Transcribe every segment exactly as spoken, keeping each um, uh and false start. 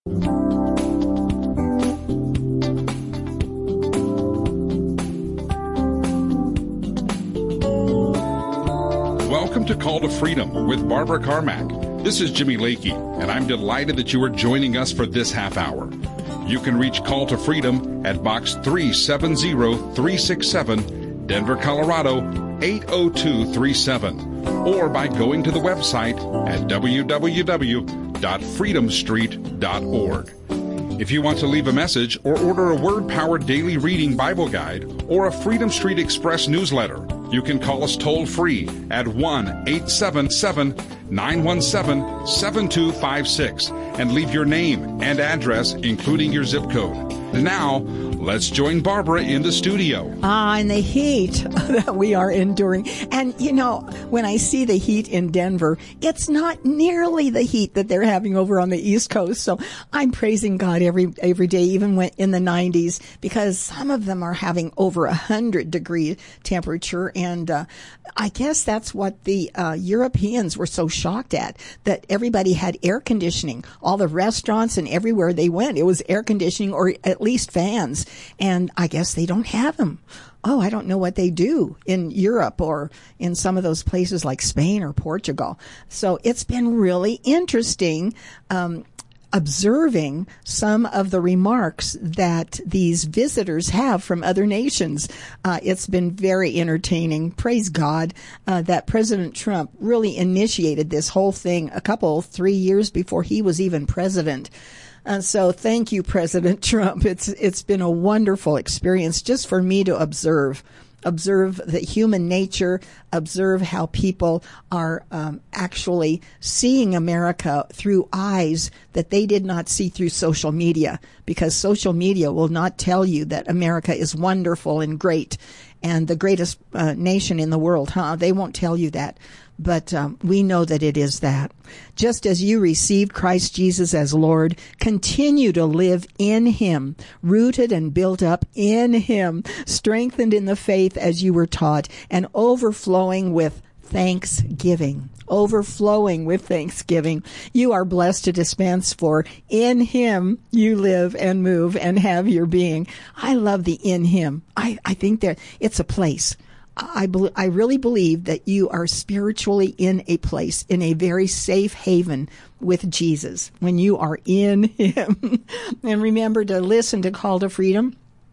Welcome to Call to Freedom with Barbara Carmack. This is Jimmy Lakey, and I'm delighted that you are joining us for this half hour. You can reach Call to Freedom at Box three seven zero three six seven, Denver, Colorado eight oh two three seven, or by going to the website at w w w dot freedom street dot org. If you want to leave a message or order a Word-Powered Daily Reading Bible Guide or a Freedom Street Express newsletter, you can call us toll-free at one eight seven seven, nine one seven, seven two five six and leave your name and address, including your zip code. Now, let's join Barbara in the studio. Ah, and the heat that we are enduring. And, you know, when I see the heat in Denver, it's not nearly the heat that they're having over on the East Coast. So I'm praising God every every day, even when in the nineties, because some of them are having over a hundred degree temperature. And uh, I guess that's what the uh, Europeans were so shocked at, that everybody had air conditioning. All the restaurants and everywhere they went, it was air conditioning or at least fans. And I guess they don't have them. Oh, I don't know what they do in Europe or in some of those places like Spain or Portugal. So it's been really interesting um, observing some of the remarks that these visitors have from other nations. Uh, it's been very entertaining. Praise God uh, that President Trump really initiated this whole thing a couple, three years before he was even president. And so thank you, President Trump. It's it's been a wonderful experience just for me to observe. Observe the human nature, observe how people are um, actually seeing America through eyes that they did not see through social media, because social media will not tell you that America is wonderful and great and the greatest uh, nation in the world, huh? They won't tell you that. But um, we know that it is that. Just as you received Christ Jesus as Lord, continue to live in Him, rooted and built up in Him, strengthened in the faith as you were taught, and overflowing with thanksgiving. Overflowing with thanksgiving. You are blessed to dispense, for in Him you live and move and have your being. I love the in Him. I, I think that it's a place. I, be, I really believe that you are spiritually in a place, in a very safe haven with Jesus when you are in Him. And remember to listen to Call to Freedom,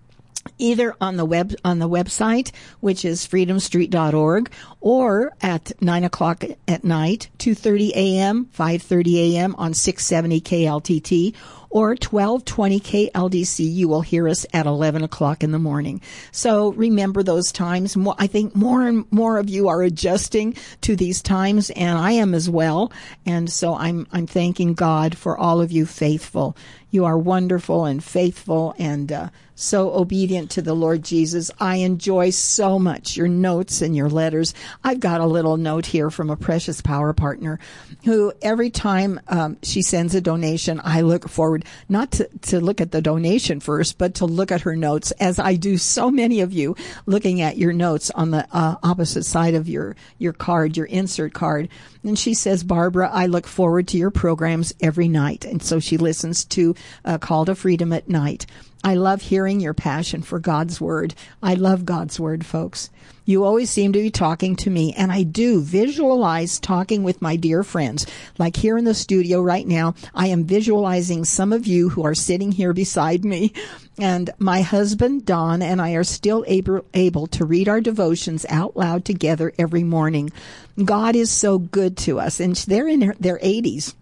either on the web on the website, which is freedom street dot org, or at nine o'clock at night, two thirty a.m., five thirty a.m. on six seventy K L T T, or twelve twenty K L D C. You will hear us at eleven o'clock in the morning. So remember those times. More, I think more and more of you are adjusting to these times, and I am as well. And so I'm I'm thanking God for all of you faithful. You are wonderful and faithful and uh, so obedient to the Lord Jesus. I enjoy so much your notes and your letters. I've got a little note here from a precious power partner who every time um, she sends a donation, I look forward not to, to look at the donation first, but to look at her notes, as I do so many of you, looking at your notes on the uh, opposite side of your, your card, your insert card. And she says, Barbara, I look forward to your programs every night. And so she listens to uh, Call to Freedom at night. I love hearing your passion for God's Word. I love God's Word, folks. You always seem to be talking to me, and I do visualize talking with my dear friends. Like here in the studio right now, I am visualizing some of you who are sitting here beside me. And my husband, Don, and I are still able, able to read our devotions out loud together every morning. God is so good to us, and they're in their eighties.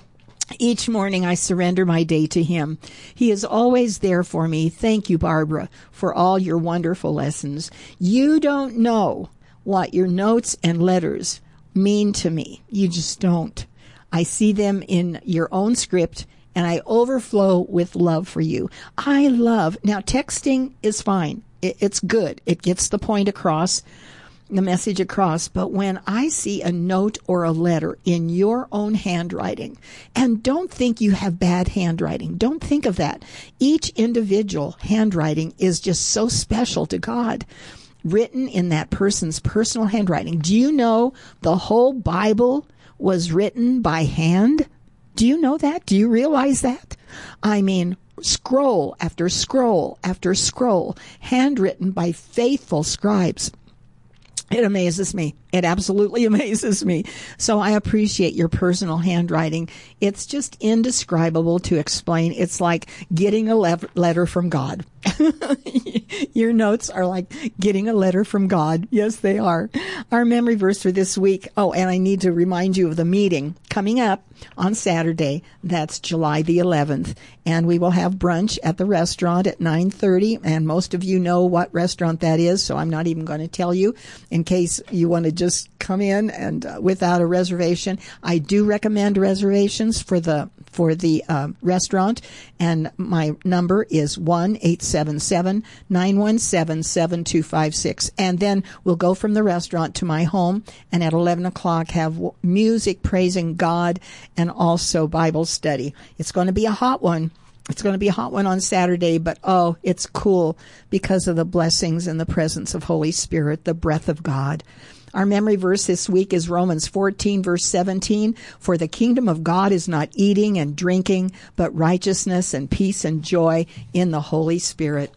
Each morning I surrender my day to Him. He is always there for me. Thank you, Barbara, for all your wonderful lessons. You don't know what your notes and letters mean to me. You just don't. I see them in your own script, and I overflow with love for you. I love, now texting is fine. It, it's good. It gets the point across, the message across. But when I see a note or a letter in your own handwriting, and don't think you have bad handwriting. Don't think of that. Each individual handwriting is just so special to God, written in that person's personal handwriting. Do you know the whole Bible was written by hand? Do you know that? Do you realize that? I mean, scroll after scroll after scroll, handwritten by faithful scribes. It amazes me. It absolutely amazes me. So I appreciate your personal handwriting. It's just indescribable to explain. It's like getting a le- letter from God. Your notes are like getting a letter from God. Yes, they are. Our memory verse for this week. Oh, and I need to remind you of the meeting coming up on Saturday. That's July the eleventh. And we will have brunch at the restaurant at nine thirty. And most of you know what restaurant that is, so I'm not even going to tell you in case you want to just come in and uh, without a reservation. I do recommend reservations for the for the uh, restaurant, and my number is one eight seven seven, nine one seven, seven two five six. And then we'll go from the restaurant to my home, and at eleven o'clock have w- music praising God and also Bible study. It's going to be a hot one. It's going to be a hot one on Saturday, but oh, it's cool because of the blessings and the presence of Holy Spirit, the breath of God. Our memory verse this week is Romans fourteen, verse seventeen. For the kingdom of God is not eating and drinking, but righteousness and peace and joy in the Holy Spirit.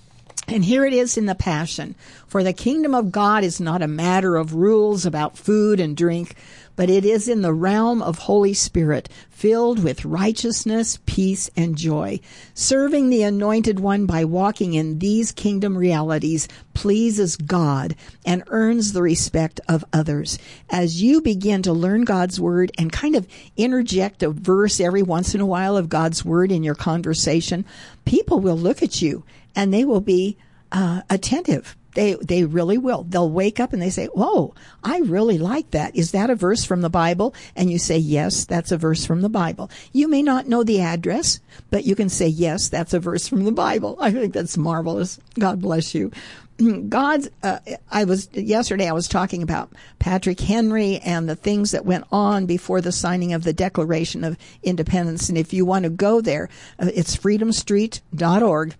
And here it is in the Passion. For the kingdom of God is not a matter of rules about food and drink, but it is in the realm of Holy Spirit, filled with righteousness, peace, and joy. Serving the Anointed One by walking in these kingdom realities pleases God and earns the respect of others. As you begin to learn God's Word and kind of interject a verse every once in a while of God's Word in your conversation, people will look at you and they will be uh, attentive. They they really will. They'll wake up and they say, whoa, I really like that. Is that a verse from the Bible? And you say, yes, that's a verse from the Bible. You may not know the address, but you can say, yes, that's a verse from the Bible. I think that's marvelous. God bless you. God's, uh, I was, yesterday I was talking about Patrick Henry and the things that went on before the signing of the Declaration of Independence. And if you want to go there, uh, it's freedom street dot org.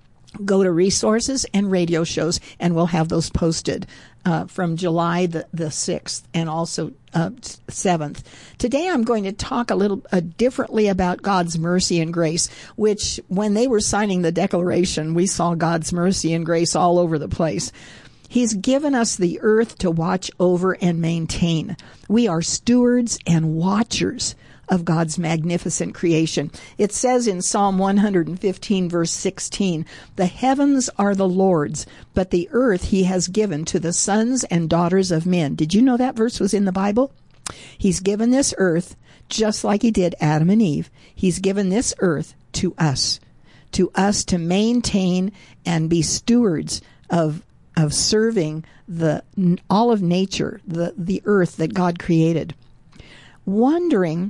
Go to resources and radio shows, and we'll have those posted uh, from July the, the sixth and also uh, seventh. Today I'm going to talk a little uh, differently about God's mercy and grace, which when they were signing the Declaration, we saw God's mercy and grace all over the place. He's given us the earth to watch over and maintain. We are stewards and watchers of God's magnificent creation. It says in Psalm one hundred fifteen, verse sixteen, the heavens are the Lord's, but the earth he has given to the sons and daughters of men. Did you know that verse was in the Bible? He's given this earth, just like he did Adam and Eve. He's given this earth to us, to us to maintain and be stewards of of serving the all of nature, the, the earth that God created. Wondering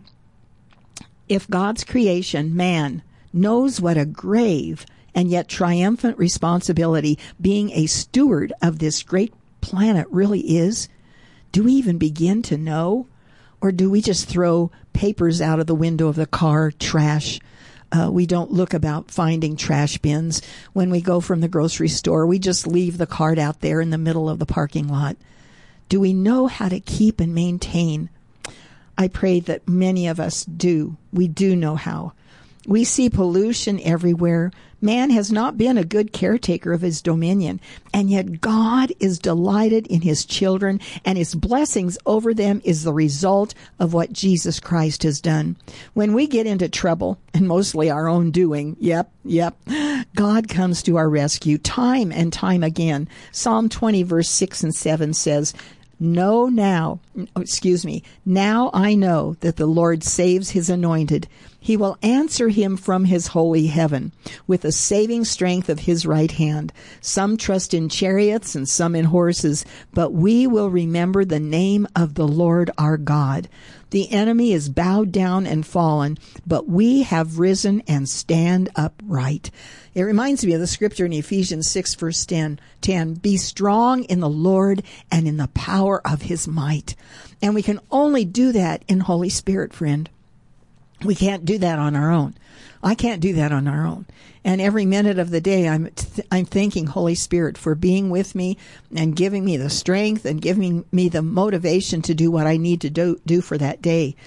if God's creation, man, knows what a grave and yet triumphant responsibility being a steward of this great planet really is. Do we even begin to know? Or do we just throw papers out of the window of the car, trash? Uh, we don't look about finding trash bins. When we go from the grocery store, we just leave the cart out there in the middle of the parking lot. Do we know how to keep and maintain? I pray that many of us do. We do know how. We see pollution everywhere. Man has not been a good caretaker of his dominion, and yet God is delighted in his children, and his blessings over them is the result of what Jesus Christ has done. When we get into trouble, and mostly our own doing, yep, yep, God comes to our rescue time and time again. Psalm twenty, verse six and seven says, Know now, excuse me, now I know that the Lord saves his anointed. He will answer him from his holy heaven with the saving strength of his right hand. Some trust in chariots and some in horses, but we will remember the name of the Lord our God. The enemy is bowed down and fallen, but we have risen and stand upright. It reminds me of the scripture in Ephesians six, verse ten, ten. Be strong in the Lord and in the power of his might. And we can only do that in Holy Spirit, friend. We can't do that on our own. I can't do that on our own. And every minute of the day, I'm th- I'm thanking Holy Spirit for being with me and giving me the strength and giving me the motivation to do what I need to do, do for that day.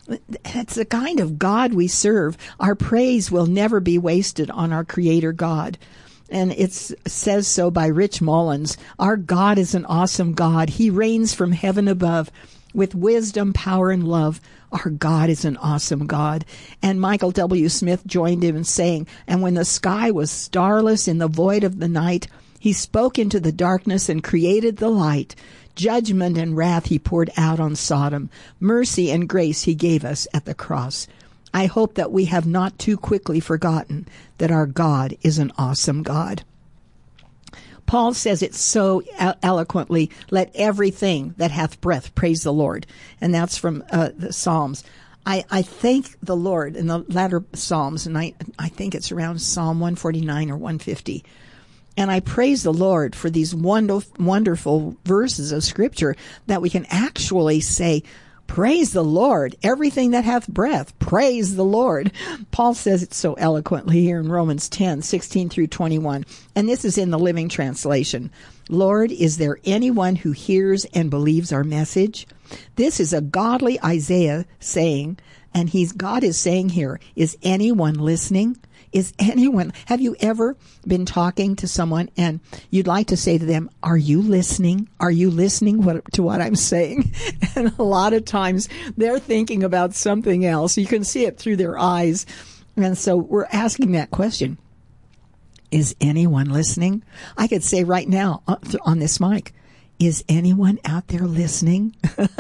That's the kind of God we serve. Our praise will never be wasted on our Creator God. And it says so by Rich Mullins. Our God is an awesome God. He reigns from heaven above with wisdom, power, and love. Our God is an awesome God. And Michael W. Smith joined him in saying, and when the sky was starless in the void of the night, he spoke into the darkness and created the light. Judgment and wrath he poured out on Sodom. Mercy and grace he gave us at the cross. I hope that we have not too quickly forgotten that our God is an awesome God. Paul says it so eloquently, let everything that hath breath praise the Lord. And that's from uh, the Psalms. I, I thank the Lord in the latter Psalms, and I, I think it's around Psalm one forty-nine or one fifty. And I praise the Lord for these wonderful, wonderful verses of Scripture that we can actually say, praise the Lord, everything that hath breath, praise the Lord. Paul says it so eloquently here in Romans ten, sixteen through twenty-one. And this is in the Living Translation. Lord, is there anyone who hears and believes our message? This is a godly Isaiah saying, and he's God is saying here, is anyone listening? Is anyone, have you ever been talking to someone and you'd like to say to them, are you listening? Are you listening what, to what I'm saying? And a lot of times they're thinking about something else. You can see it through their eyes. And so we're asking that question. Is anyone listening? I could say right now on this mic, is anyone out there listening?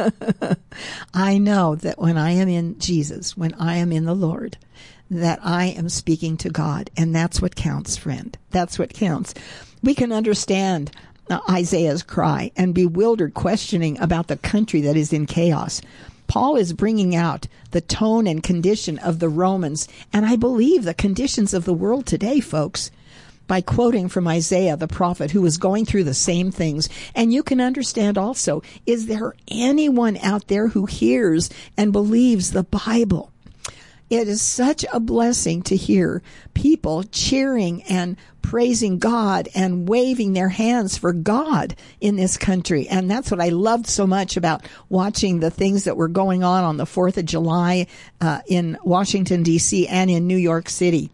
I know that when I am in Jesus, when I am in the Lord, that I am speaking to God. And that's what counts, friend. That's what counts. We can understand uh, Isaiah's cry and bewildered questioning about the country that is in chaos. Paul is bringing out the tone and condition of the Romans, and I believe the conditions of the world today, folks, by quoting from Isaiah, the prophet, who was going through the same things. And you can understand also, is there anyone out there who hears and believes the Bible? It is such a blessing to hear people cheering and praising God and waving their hands for God in this country. And that's what I loved so much about watching the things that were going on on the fourth of July uh, in Washington, D C and in New York City.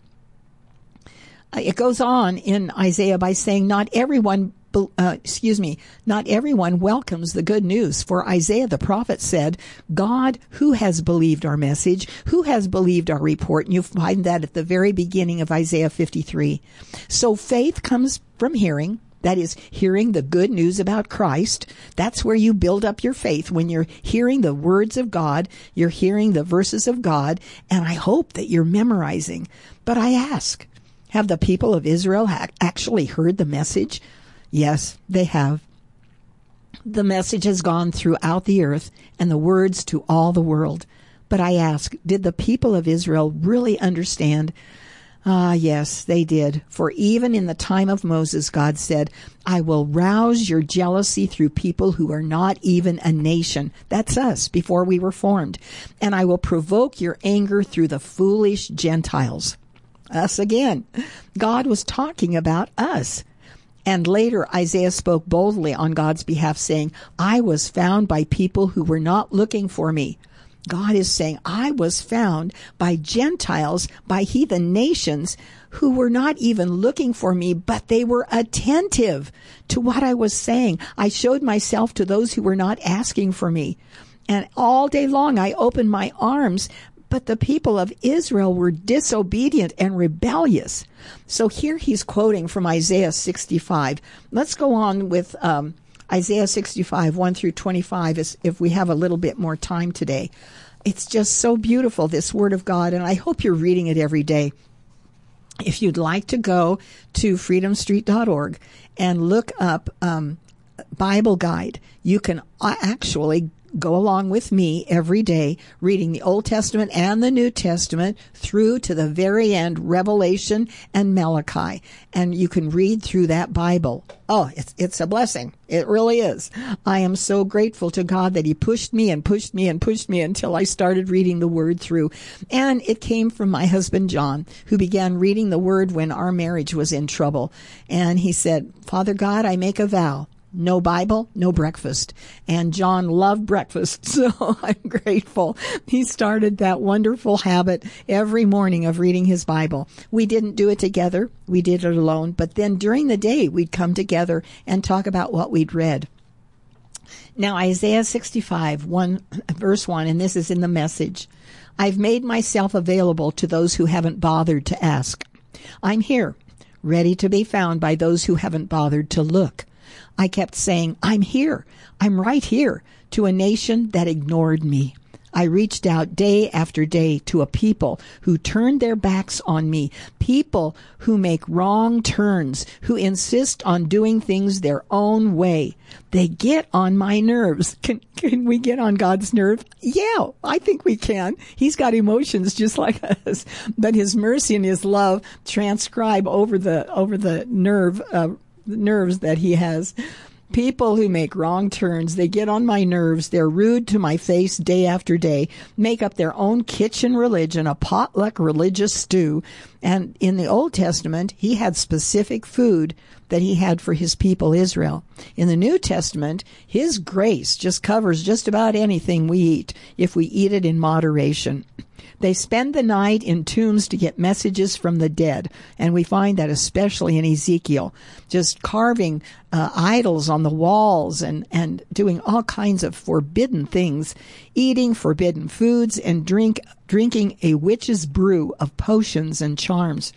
Uh, it goes on in Isaiah by saying, not everyone Uh, excuse me, not everyone welcomes the good news. For Isaiah the prophet said, God, who has believed our message? Who has believed our report? And you find that at the very beginning of Isaiah fifty-three. So faith comes from hearing. That is, hearing the good news about Christ. That's where you build up your faith. When you're hearing the words of God, you're hearing the verses of God, and I hope that you're memorizing. But I ask, have the people of Israel ha- actually heard the message? Yes, they have. The message has gone throughout the earth and the words to all the world. But I ask, did the people of Israel really understand? Ah, yes, they did. For even in the time of Moses, God said, I will rouse your jealousy through people who are not even a nation. That's us before we were formed. And I will provoke your anger through the foolish Gentiles. Us again. God was talking about us. And later, Isaiah spoke boldly on God's behalf, saying, I was found by people who were not looking for me. God is saying, I was found by Gentiles, by heathen nations who were not even looking for me, but they were attentive to what I was saying. I showed myself to those who were not asking for me. And all day long, I opened my arms, but the people of Israel were disobedient and rebellious. So here he's quoting from Isaiah sixty-five. Let's go on with um, Isaiah sixty-five, one through twenty-five, as if we have a little bit more time today. It's just so beautiful, this Word of God, and I hope you're reading it every day. If you'd like to go to freedom street dot org and look up um, Bible Guide, you can actually go along with me every day, reading the Old Testament and the New Testament through to the very end, Revelation and Malachi. And you can read through that Bible. Oh, it's, it's a blessing. It really is. I am so grateful to God that He pushed me and pushed me and pushed me until I started reading the Word through. And it came from my husband, John, who began reading the Word when our marriage was in trouble. And he said, Father God, I make a vow No Bible, no breakfast. And John loved breakfast, so I'm grateful. He started that wonderful habit every morning of reading his Bible. We didn't do it together. We did it alone. But then during the day, we'd come together and talk about what we'd read. Now, Isaiah sixty-five, one, verse one, and this is in the Message. I've made myself available to those who haven't bothered to ask. I'm here, ready to be found by those who haven't bothered to look. I kept saying, I'm here, I'm right here, to a nation that ignored me. I reached out day after day to a people who turned their backs on me, people who make wrong turns, who insist on doing things their own way. They get on my nerves. Can, can we get on God's nerve? Yeah, I think we can. He's got emotions just like us, but his mercy and his love transcribe over the, over the nerve, uh, nerves that he has. People who make wrong turns, they get on my nerves, they're rude to my face day after day, make up their own kitchen religion, a potluck religious stew. And in the Old Testament, he had specific food that he had for his people Israel. In the New Testament, his grace just covers just about anything we eat, if we eat it in moderation. They spend the night in tombs to get messages from the dead, and we find that especially in Ezekiel, just carving uh, idols on the walls and, and doing all kinds of forbidden things, eating forbidden foods and drink drinking a witch's brew of potions and charms.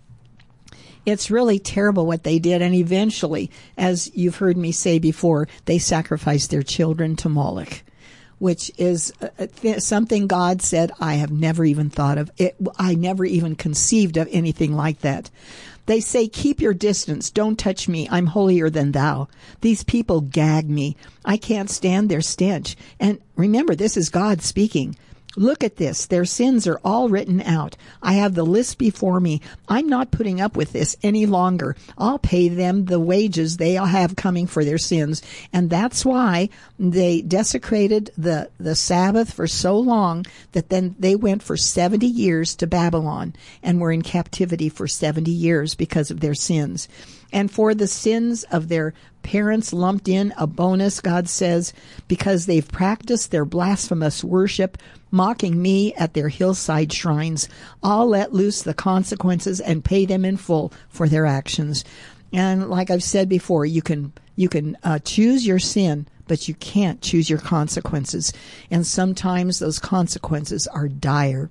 It's really terrible what they did, and eventually, as you've heard me say before, they sacrificed their children to Moloch, which is something God said I have never even thought of. It, I never even conceived of anything like that. They say, keep your distance. Don't touch me. I'm holier than thou. These people gag me. I can't stand their stench. And remember, this is God speaking. Look at this. Their sins are all written out. I have the list before me. I'm not putting up with this any longer. I'll pay them the wages they have coming for their sins. And that's why they desecrated the, the Sabbath for so long that then they went for seventy years to Babylon and were in captivity for seventy years because of their sins. And for the sins of their parents lumped in a bonus, God says, because they've practiced their blasphemous worship, mocking me at their hillside shrines. I'll let loose the consequences and pay them in full for their actions. And like I've said before, you can you can uh, choose your sin, but you can't choose your consequences. And sometimes those consequences are dire.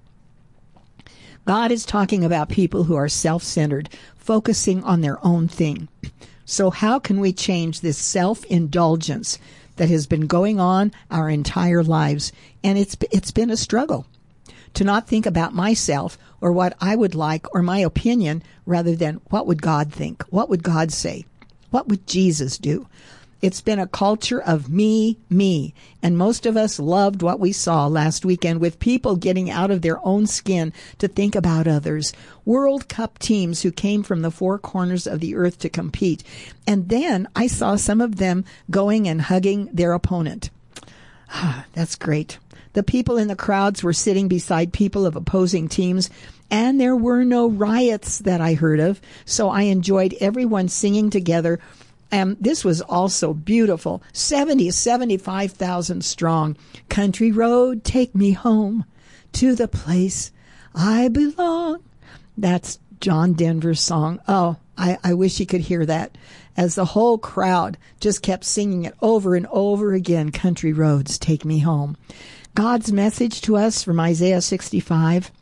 God is talking about people who are self-centered, focusing on their own thing. So how can we change this self-indulgence that has been going on our entire lives? And it's it's been a struggle to not think about myself or what I would like or my opinion, rather than what would God think? What would God say? What would Jesus do? It's been a culture of me, me. And most of us loved what we saw last weekend with people getting out of their own skin to think about others. World Cup teams who came from the four corners of the earth to compete. And then I saw some of them going and hugging their opponent. That's great. The people in the crowds were sitting beside people of opposing teams, and there were no riots that I heard of. So I enjoyed everyone singing together. And this was also beautiful. seventy, seventy-five thousand strong. Country road, take me home to the place I belong. That's John Denver's song. Oh, I, I wish you could hear that. As the whole crowd just kept singing it over and over again. Country roads, take me home. God's message to us from Isaiah sixty-five.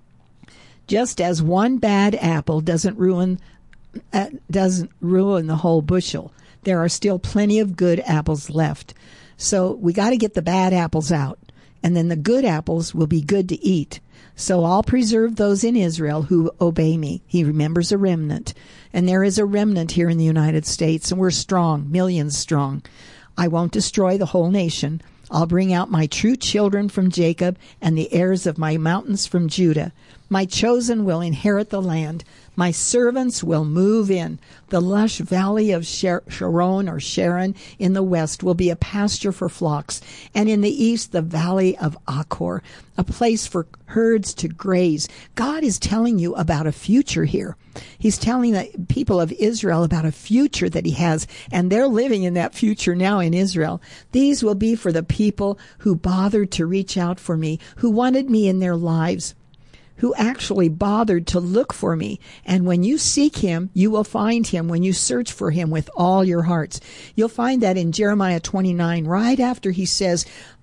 Just as one bad apple doesn't ruin Uh, doesn't ruin the whole bushel, there are still plenty of good apples left. So we got to get the bad apples out, and then the good apples will be good to eat. So I'll preserve those in Israel who obey me. He remembers a remnant, and there is a remnant here in the United States, and we're strong, millions strong. I won't destroy the whole nation. I'll bring out my true children from Jacob and the heirs of my mountains from Judah. My chosen will inherit the land. My servants will move in. The lush valley of Sharon or Sharon in the west will be a pasture for flocks, and in the east the valley of Achor, a place for herds to graze. God is telling you about a future here. He's telling the people of Israel about a future that he has, and they're living in that future now in Israel. These will be for the people who bothered to reach out for me, who wanted me in their lives, who actually bothered to look for me. And when you seek him, you will find him when you search for him with all your hearts. You'll find that in Jeremiah twenty-nine, right after he says,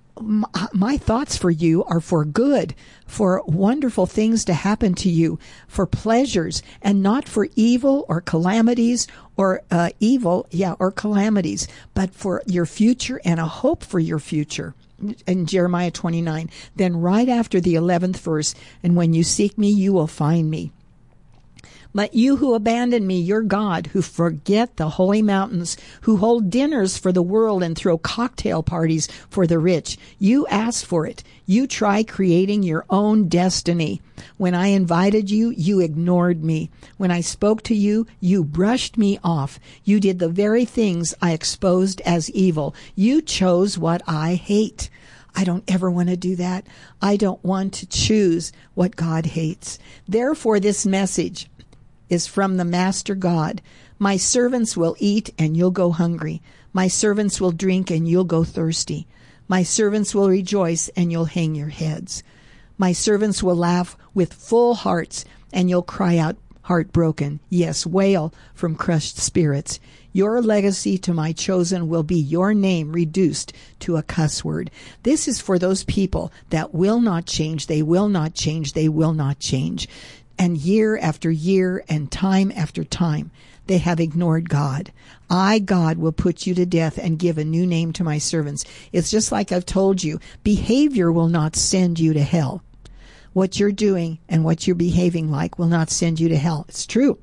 my thoughts for you are for good, for wonderful things to happen to you, for pleasures, and not for evil or calamities or uh, evil, yeah, or calamities, but for your future and a hope for your future. In Jeremiah twenty-nine, then right after the eleventh verse, and when you seek me, you will find me. But you who abandon me, your God, who forget the holy mountains, who hold dinners for the world and throw cocktail parties for the rich, you asked for it. You try creating your own destiny. When I invited you, you ignored me. When I spoke to you, you brushed me off. You did the very things I exposed as evil. You chose what I hate. I don't ever want to do that. I don't want to choose what God hates. Therefore, this message is from the Master God. My servants will eat and you'll go hungry. My servants will drink and you'll go thirsty. My servants will rejoice and you'll hang your heads. My servants will laugh with full hearts and you'll cry out heartbroken. Yes, wail from crushed spirits. Your legacy to my chosen will be your name reduced to a cuss word. This is for those people that will not change. They will not change. They will not change. And year after year and time after time, they have ignored God. I, God, will put you to death and give a new name to my servants. It's just like I've told you, behavior will not send you to hell. What you're doing and what you're behaving like will not send you to hell. It's true.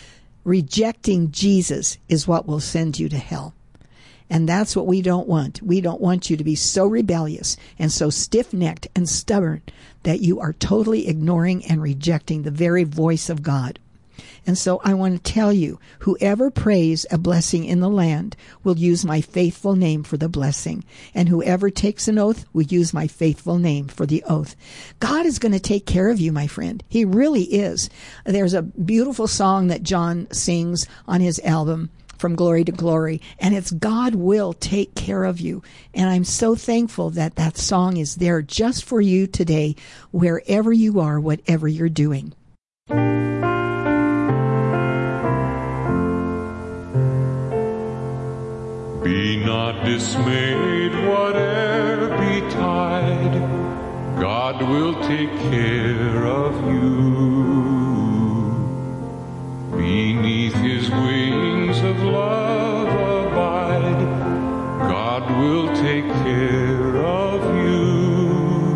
Rejecting Jesus is what will send you to hell. And that's what we don't want. We don't want you to be so rebellious and so stiff-necked and stubborn that you are totally ignoring and rejecting the very voice of God. And so I want to tell you, whoever prays a blessing in the land will use my faithful name for the blessing. And whoever takes an oath will use my faithful name for the oath. God is going to take care of you, my friend. He really is. There's a beautiful song that John sings on his album, From Glory to Glory, and it's God will take care of you. And I'm so thankful that that song is there just for you today, wherever you are, whatever you're doing. Be not dismayed, whate'er betide, God will take care of you. Beneath his wings of love abide, God will take care of you.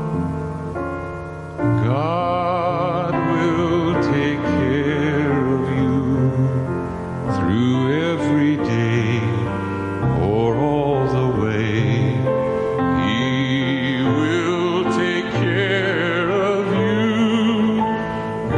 God will take care of you through every day or all the way. He will take care of you.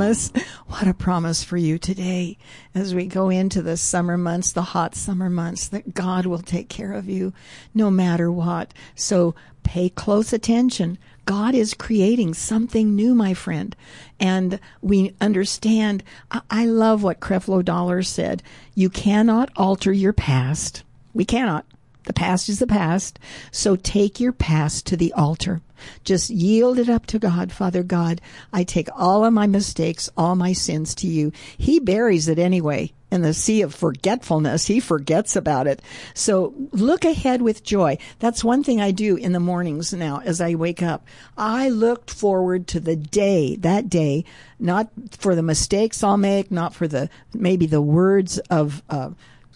promise. What a promise for you today as we go into the summer months, the hot summer months, that God will take care of you no matter what. So pay close attention. God is creating something new, my friend. And we understand, I love what Creflo Dollar said. You cannot alter your past. We cannot. The past is the past. So take your past to the altar. Just yield it up to God. Father God, I take all of my mistakes, all my sins to you. He buries it anyway. In the sea of forgetfulness, he forgets about it. So look ahead with joy. That's one thing I do in the mornings now as I wake up. I looked forward to the day, that day, not for the mistakes I'll make, not for the maybe the words of uh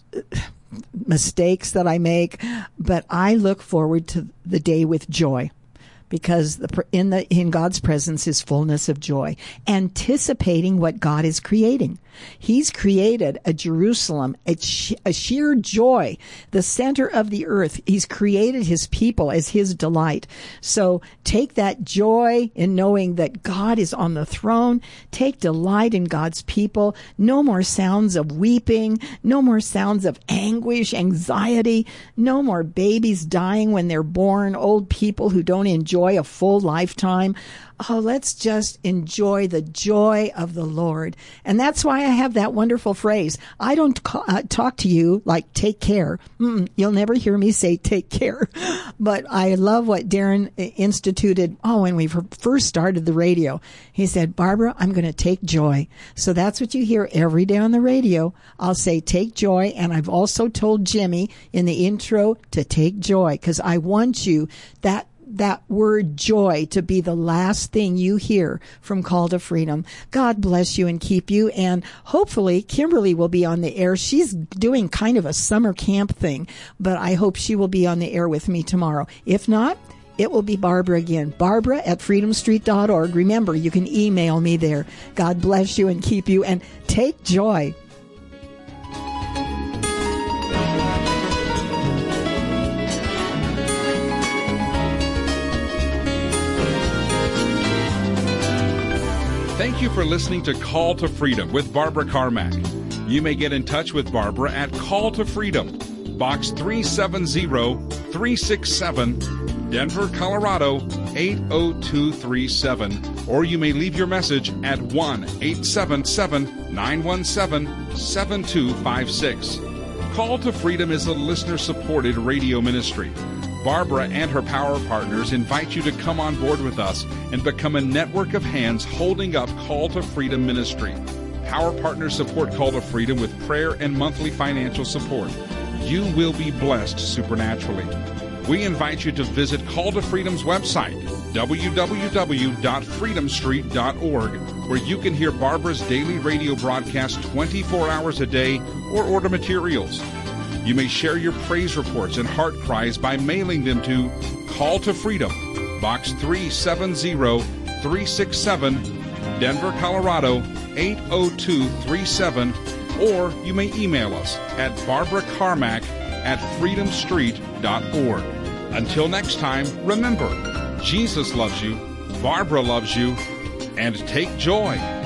mistakes that I make, but I look forward to the day with joy, because the, in the in God's presence is fullness of joy, anticipating what God is creating. He's created a Jerusalem, a, a sheer joy, the center of the earth. He's created his people as his delight. So take that joy in knowing that God is on the throne. Take delight in God's people. No more sounds of weeping. No more sounds of anguish, anxiety. No more babies dying when they're born. Old people who don't enjoy a full lifetime. Oh, let's just enjoy the joy of the Lord. And that's why I have that wonderful phrase. I don't ca- uh, talk to you like take care. Mm-mm, you'll never hear me say take care. But I love what Darren instituted. Oh, when we first started the radio, he said, Barbara, I'm going to take joy. So that's what you hear every day on the radio. I'll say take joy. And I've also told Jimmy in the intro to take joy, because I want you that that word joy to be the last thing you hear from Call to Freedom. God bless you and keep you. And hopefully Kimberly will be on the air. She's doing kind of a summer camp thing, but I hope she will be on the air with me tomorrow. If not, it will be Barbara again. Barbara at freedom street dot org. Remember, you can email me there. God bless you and keep you, and take joy. Thank you for listening to Call to Freedom with Barbara Carmack. You may get in touch with Barbara at Call to Freedom, Box three seven zero, three six seven, Denver, Colorado eight oh two three seven. Or you may leave your message at one eight seven seven, nine one seven, seven two five six. Call to Freedom is a listener-supported radio ministry. Barbara and her power partners invite you to come on board with us and become a network of hands holding up Call to Freedom ministry. Power partners support Call to Freedom with prayer and monthly financial support. You will be blessed supernaturally. We invite you to visit Call to Freedom's website, w w w dot freedom street dot org, where you can hear Barbara's daily radio broadcast twenty-four hours a day or order materials. You may share your praise reports and heart cries by mailing them to Call to Freedom, Box three seven zero, three six seven, Denver, Colorado eight oh two three seven, or you may email us at barbara carmack at freedom street dot org. Until next time, remember, Jesus loves you, Barbara loves you, and take joy.